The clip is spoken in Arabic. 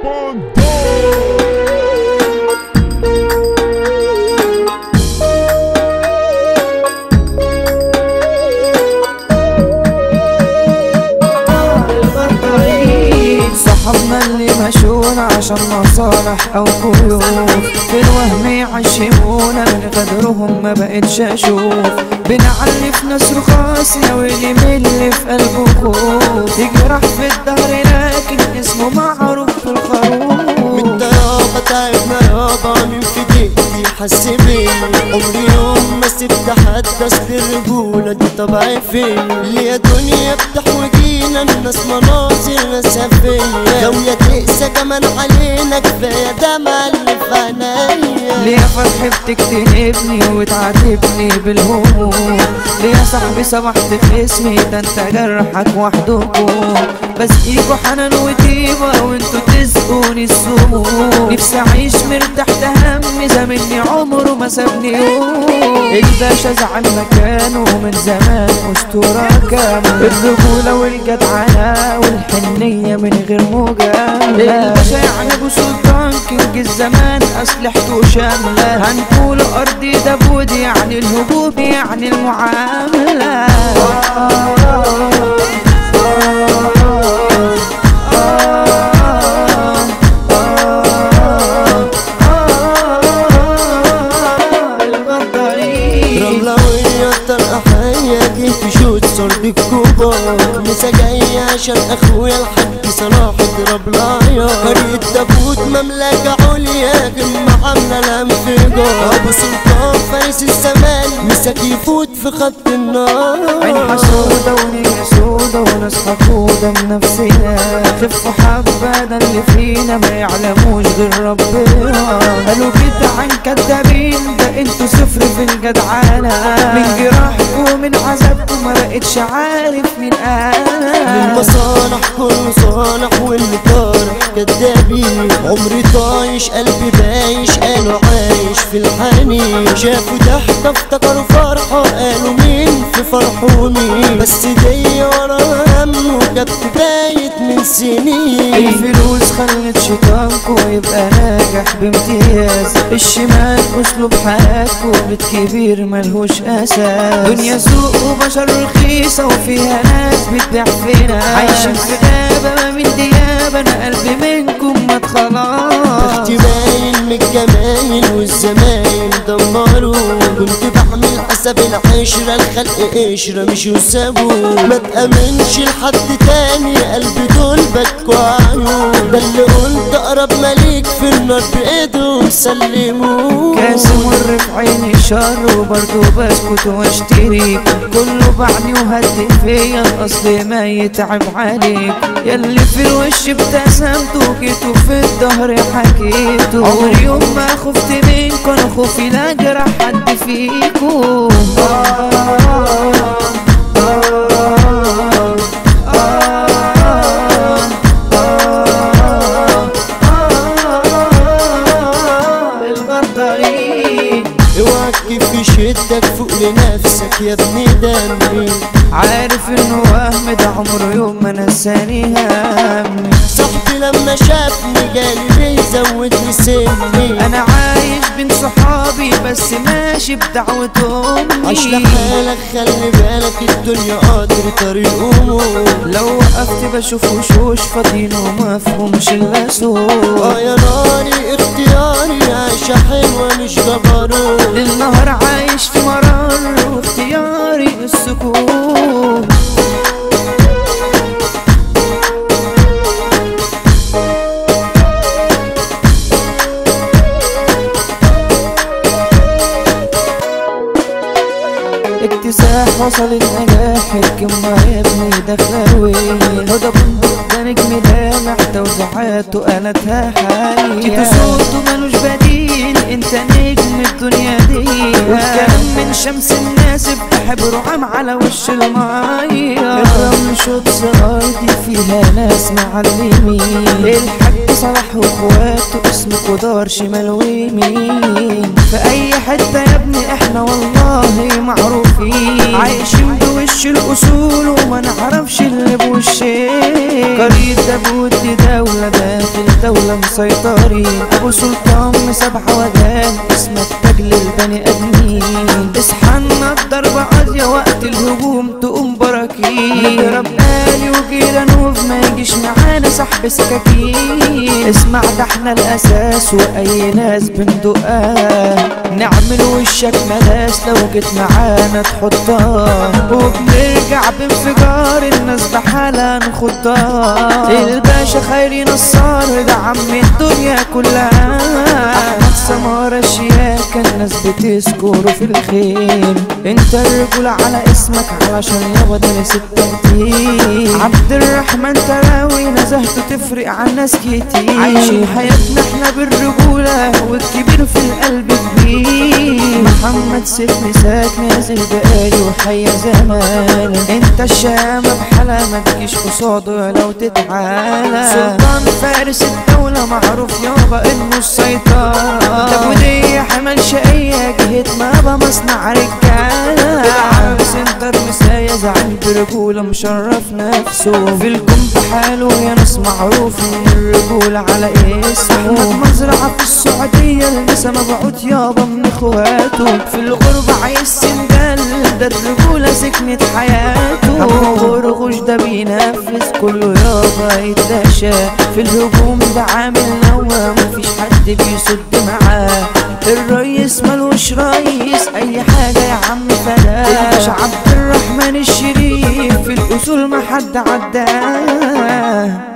صحابنا اللي مشونا عشان مصالح او قيود، في الوهم يعشمونا من غدرهم ما بقتش اشوف. بنعلي في ناس رخاص واللي ملي في قلبه خوف، يجرح في الدهر لكن اسمه معروف في الخروف. من يابا تعبنا يابا من في دقيقتي حس بيا، عمري يوم ما سبت حد اصل الرجولة دي طبعي فيا. ليه دنيا بتحوجينا الناس مناظر ناسها فيا، لو يا تقسى كمان علينا كفاية دمع اللي في عينيا. ليه يا فرحي بتكتنبني وتعاتبني بالهموم، ليه يا صاحبي سمحت في اسمي ده انت جرحك وحدكم. بسقيكوا حنان وطيبة وانتوا تسقوني السموم، نفسي اعيش مرتاح ده هم زمني عمره ما سابني يوم. الباشا زعل مكانه من زمان اسطورة كاملة، الرجولة والجدعنة والحنية من غير مجاملة. الباشا يعني ابو سلطان كينج الزمان اسلحته شاملة، هنقول ارضي داوود يعني الهبوب يعني المعاملة. صرت الكوبار مسا جاي عشان اخويا الحاج صلاح اضرب لايا. قرية تابوت مملكة عليا قمة عاملة الانفجار، ابو سلطان فارس الزمان مساك يفوت في خط النار. عين حسودة ونية سودة وناس حقودة من نفسنا، خفوا حبة ده اللي فينا ما يعلموش غير ربنا. قالوا كده عن كدابين ده انتوا صفر في الجدعانة، من جراحكم من عذابكم ما بقتش عارف مين انا. للمصالح كله صالح واللي طارح كدابين، عمري طايش قلبي بايش قالوا عايش في الحنين. شافوا ضحكة افتكروا فرحة قالوا مين في فرحه ومين، بس دي ورا هم وجبت بايت من سنين. الفلوس خلت شيطانكو يبقى ناجح بامتياز، الشمال اسلوب حياتكو بيت كبير ملهوش اساس. دنيا سوق وبشر رخيصة وفيها ناس بتبيع فينا، عايشين في غابة ما من ديابة انا قلبي منكم مات خلاص. اختي باين من الجمايل والزمايل دمروا، كنت بعمل حسب العشرة الخلق قشرة مش يسابوا. ما تأمنش لحد تاني قلبي دول بكوا عيون، ده اللي قلت اقرب مليك في النار بايده سلموه. كاس مر في عيني شر وبرضه بسكت واشتريك، كله بعني وهدي فيا الاصل ما يتعب عليك. ياللي في الوش ابتسمتوا جيتوا في الظهر حكيتوا، عمري يوم ما خفت منكم انا خوفي لا جرح حد فيكم. في شدك فوق لنفسك يا ابني دمي، عارف انه وهم ده عمره يوم ما نساني همي. صاحبي لما شافني جالي بيزودني سني، انا عايش بين صحابي بس ماشي بدعوة امي. عيش لحالك خلي بالك الدنيا قادر طريق امور، لو وقفت بشوف وشوش فاضيين ومفهومش الا صوت. يا ناري اختياري عايشة حلوة مش جبروت، النهار عايش في مرار واختياري السكون. اكتساح وصل النجاح الكلمة يا ابني داخلة وين، هدى بندق ده نجم لامع توزيعاته قالتها حاليا. كده صوته ملوش بديل انت نجم الدنيا دي، والكلام من شمس الناس بحبره عام على وش المية. الرمل شوتس ارضي فيها ناس معلمين، الحاج صلاح واخواته اسمه دار شمال ويمين. في اي حتة يا ابني احنا والله معروفين، عايشين بوش الاصول وما نعرفش اللي بوشين. قرية داوود دولة داخل دولة مسيطرين، ابو سلطان مسابحة وجان اسمك تاج للبني ادمين. اصحى الضربة قاضية وقت الهجوم تقوم براكين، نضرب آلي وجيرانوف ما يجيش معانا سحب سكاكين. اسمع ده احنا الاساس واي ناس بندقها، نعمل وشك ملاس لو جيت معانا تحطها، وبنرجع بانفجار الناس بحالها نخضها. الباشا خيري نصار ده عم الدنيا كلها، احمد سمارة شياكة الناس بتذكره في الخير. انت الرجولة على اسمك علشان يابا دارس التقدير. عبد الرحمن تراوي نزهته تفرق عن ناس كتير، عايشين حياتنا احنا بالرجولة والكبير في القلب كبير. محمد سيف مساك نازل بقالي وحيا زمان، انت الشامة بحالة ما تجيش قصاده لو تتعالى. سلطان فارس الدولة معروف يابا انه السيطرة، ده ودي حمل شقية جهة مابا مصنع رجالة. العرب سنتر مسايا زعيم برجولة مشرف نفسه، في الكون بحاله يا ناس معروف من الرجولة على اسمه. احمد مزرعة في السعودية المسا مبعوت يابا من اخواته، في الغربة عايز سندال ده الرجولة سكنت حياته. ابو غرغوش ده بينفذ كله يابا يتلاشى، في الهجوم ده عامل نوى مفيش حد بيصد معاه. الريس ملوش ريس اي حاجة يا عم فلا، الباشا عبد الرحمن الشريف في الاصول ما حد عداه.